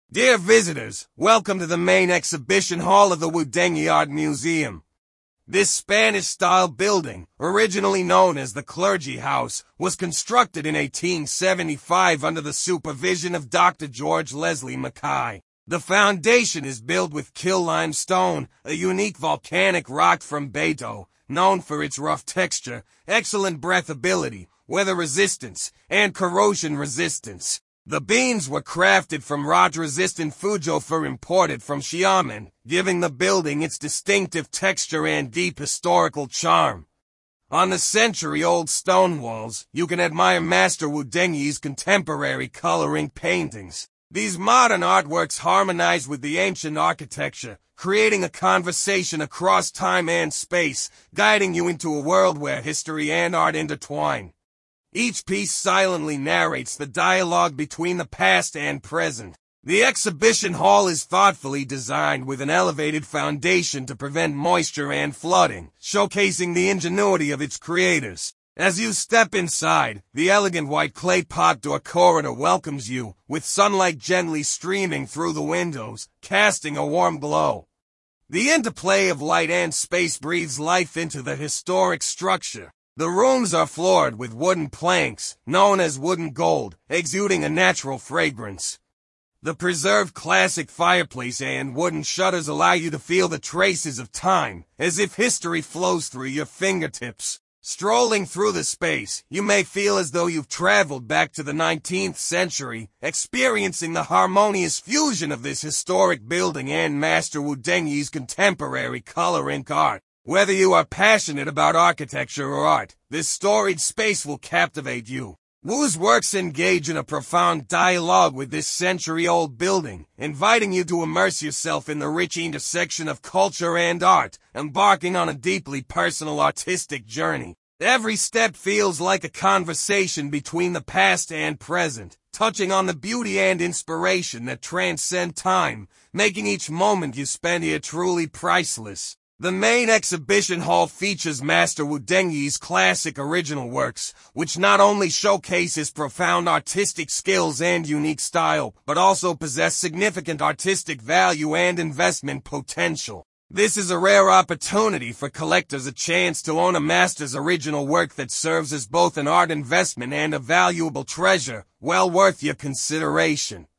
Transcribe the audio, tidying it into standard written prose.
Dear visitors, welcome to the main exhibition hall of the Wudingyis Art Museum. This Spanish-style building, originally known as the Clergy House, was constructed in 1875 under the supervision of Dr. George Leslie Mackay. The foundation is built with Kill limestone, a unique volcanic rock from Beto, known for its rough texture, excellent breathability, weather resistance, and corrosion resistance. The beams were crafted from rot-resistant Fujo fir imported from Xiamen, giving the building its distinctive texture and deep historical charm. On the century-old stone walls, you can admire Master Wudingyis' contemporary coloring paintings. These modern artworks harmonize with the ancient architecture, creating a conversation across time and space, guiding you into a world where history and art intertwine. Each piece silently narrates the dialogue between the past and present. The exhibition hall is thoughtfully designed with an elevated foundation to prevent moisture and flooding, showcasing the ingenuity of its creators. As you step inside, the elegant white clay pot door corridor welcomes you, with sunlight gently streaming through the windows, casting a warm glow. The interplay of light and space breathes life into the historic structure. The rooms are floored with wooden planks, known as wooden gold, exuding a natural fragrance. The preserved classic fireplace and wooden shutters allow you to feel the traces of time, as if history flows through your fingertips. Strolling through the space, you may feel as though you've traveled back to the 19th century, experiencing the harmonious fusion of this historic building and Master Wudingyis' contemporary color ink art. Whether you are passionate about architecture or art, this storied space will captivate you. Wu's works engage in a profound dialogue with this century-old building, inviting you to immerse yourself in the rich intersection of culture and art, embarking on a deeply personal artistic journey. Every step feels like a conversation between the past and present, touching on the beauty and inspiration that transcend time, making each moment you spend here truly priceless. The main exhibition hall features Master Wudingyis' classic original works, which not only showcase his profound artistic skills and unique style, but also possess significant artistic value and investment potential. This is a rare opportunity for collectors, a chance to own a master's original work that serves as both an art investment and a valuable treasure, well worth your consideration.